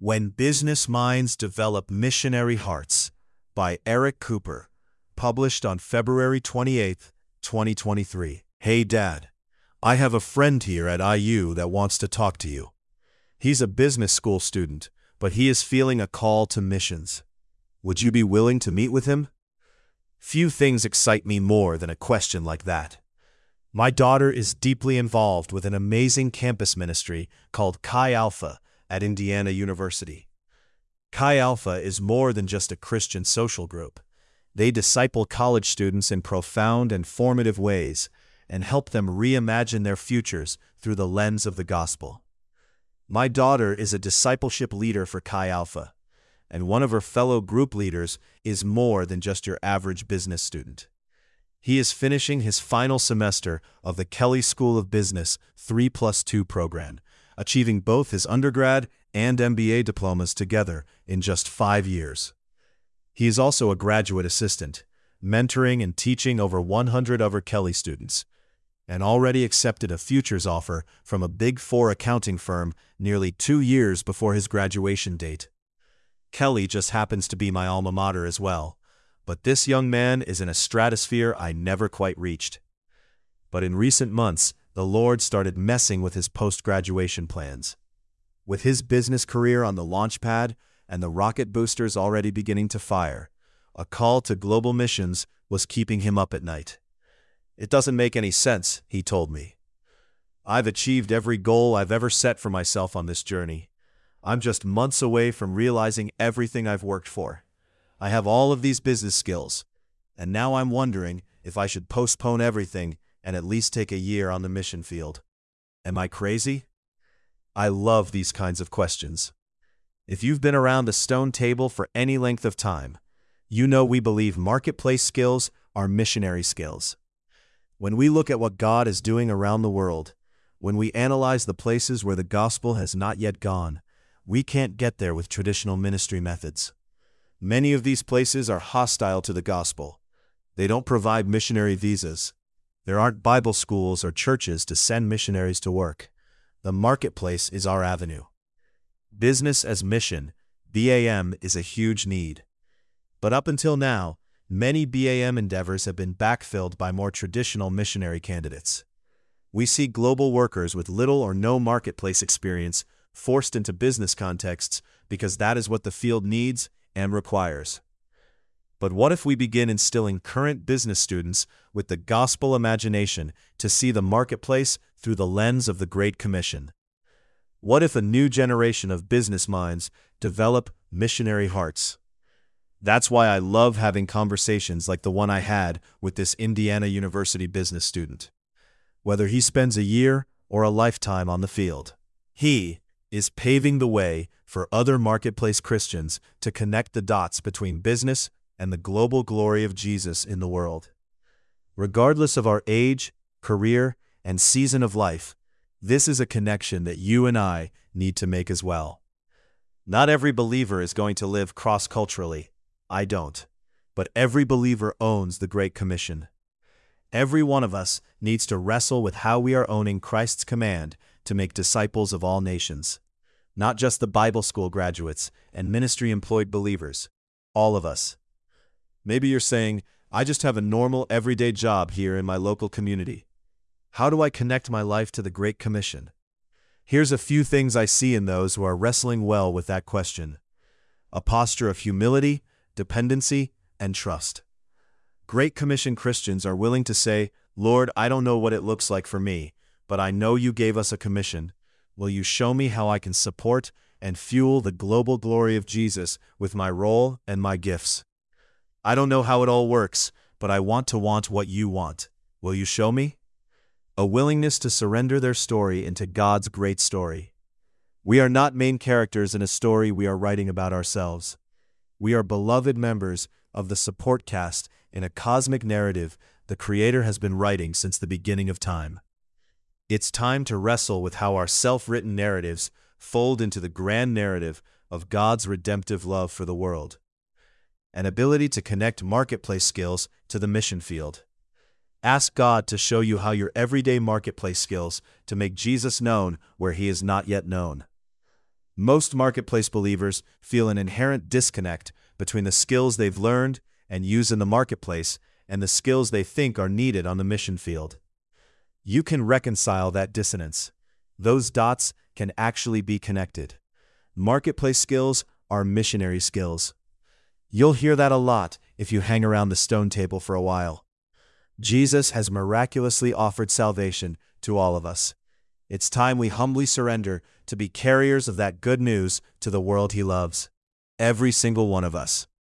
When Business Minds Develop Missionary Hearts by Eric Cooper, published on February 28, 2023. Hey Dad, I have a friend here at IU that wants to talk to you. He's a business school student, but he is feeling a call to missions. Would you be willing to meet with him? Few things excite me more than a question like that. My daughter is deeply involved with an amazing campus ministry called Chi Alpha at Indiana University. Chi Alpha is more than just a Christian social group. They disciple college students in profound and formative ways and help them reimagine their futures through the lens of the gospel. My daughter is a discipleship leader for Chi Alpha, and one of her fellow group leaders is more than just your average business student. He is finishing his final semester of the Kelley School of Business 3+2 program, achieving both his undergrad and MBA diplomas together in just 5 years. He is also a graduate assistant, mentoring and teaching over 100 other Kelley students, and already accepted a futures offer from a Big Four accounting firm nearly 2 years before his graduation date. Kelley just happens to be my alma mater as well, but this young man is in a stratosphere I never quite reached. But in recent months, the Lord started messing with his post-graduation plans. With his business career on the launch pad and the rocket boosters already beginning to fire, a call to global missions was keeping him up at night. It doesn't make any sense, he told me. I've achieved every goal I've ever set for myself on this journey. I'm just months away from realizing everything I've worked for. I have all of these business skills, and now I'm wondering if I should postpone everything and at least take a year on the mission field. Am I crazy? I love these kinds of questions. If you've been around the stone table for any length of time, you know we believe marketplace skills are missionary skills. When we look at what God is doing around the world, when we analyze the places where the gospel has not yet gone, we can't get there with traditional ministry methods. Many of these places are hostile to the gospel. They don't provide missionary visas. There aren't Bible schools or churches to send missionaries to work. The marketplace is our avenue. Business as mission, BAM, is a huge need. But up until now, many BAM endeavors have been backfilled by more traditional missionary candidates. We see global workers with little or no marketplace experience forced into business contexts because that is what the field needs and requires. But what if we begin instilling current business students with the gospel imagination to see the marketplace through the lens of the Great Commission? What if a new generation of business minds develop missionary hearts? That's why I love having conversations like the one I had with this Indiana University business student. Whether he spends a year or a lifetime on the field, he is paving the way for other marketplace Christians to connect the dots between business and the global glory of Jesus in the world. Regardless of our age, career, and season of life, this is a connection that you and I need to make as well. Not every believer is going to live cross-culturally. I don't. But every believer owns the Great Commission. Every one of us needs to wrestle with how we are owning Christ's command to make disciples of all nations. Not just the Bible school graduates and ministry-employed believers. All of us. Maybe you're saying, I just have a normal, everyday job here in my local community. How do I connect my life to the Great Commission? Here's a few things I see in those who are wrestling well with that question. A posture of humility, dependency, and trust. Great Commission Christians are willing to say, Lord, I don't know what it looks like for me, but I know you gave us a commission. Will you show me how I can support and fuel the global glory of Jesus with my role and my gifts? I don't know how it all works, but I want what you want. Will you show me? A willingness to surrender their story into God's great story. We are not main characters in a story we are writing about ourselves. We are beloved members of the support cast in a cosmic narrative the Creator has been writing since the beginning of time. It's time to wrestle with how our self-written narratives fold into the grand narrative of God's redemptive love for the world. An ability to connect marketplace skills to the mission field. Ask God to show you how your everyday marketplace skills to make Jesus known where he is not yet known. Most marketplace believers feel an inherent disconnect between the skills they've learned and use in the marketplace and the skills they think are needed on the mission field. You can reconcile that dissonance. Those dots can actually be connected. Marketplace skills are missionary skills. You'll hear that a lot if you hang around the stone table for a while. Jesus has miraculously offered salvation to all of us. It's time we humbly surrender to be carriers of that good news to the world He loves. Every single one of us.